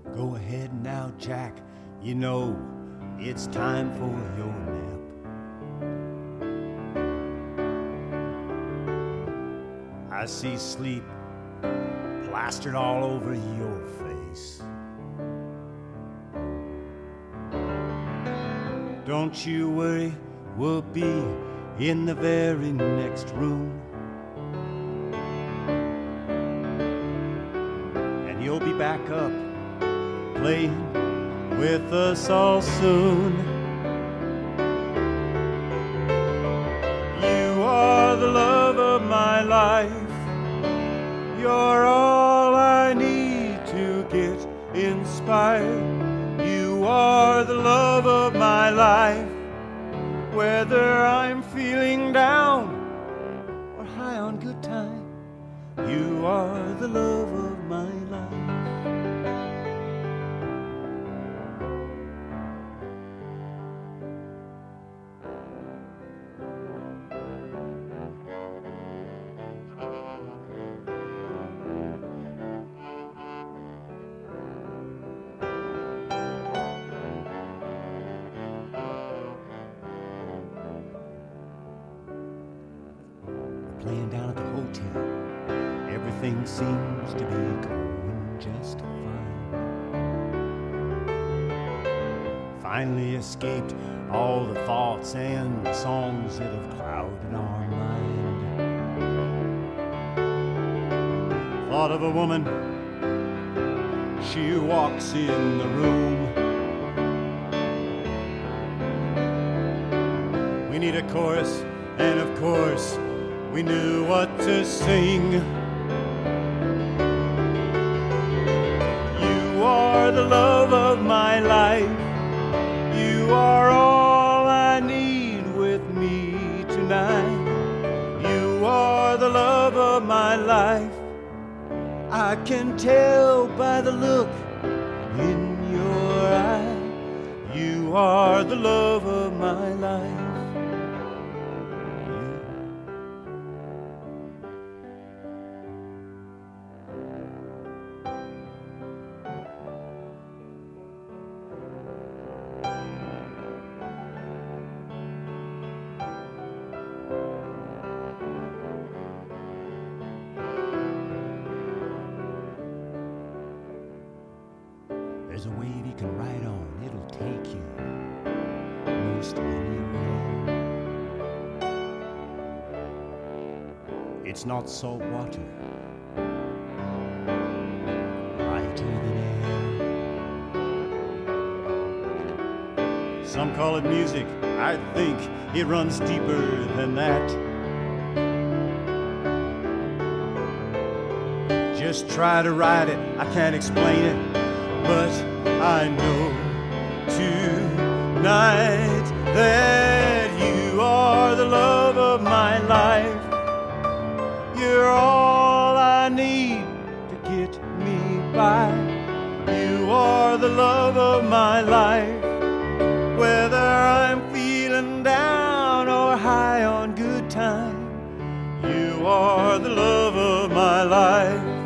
Go ahead now, Jack. You know it's time for your nap. I see sleep plastered all over your face. Don't you worry, we'll be in the very next room. And you'll be back up playing with us all soon. You are the love of my life. You're all I need to get inspired. You are the love of my life. Whether I'm feeling down or high on good time, you are the love of my life. Playing down at the hotel, everything seems to be going just fine. Finally escaped all the thoughts and the songs that have clouded our mind. Thought of a woman, she walks in the room. We need a chorus, and of course we knew what to sing. You are the love of my life. You are all I need with me tonight. You are the love of my life. I can tell by the look in your eye. You are the love of my life. There's a wave you can ride on, it'll take you most anywhere. It's not salt water, lighter than air. Some call it music, I think it runs deeper than that. Just try to ride it, I can't explain it, but I know tonight that you are the love of my life. You're all I need to get me by. You are the love of my life. Whether I'm feeling down or high on good time, you are the love of my life.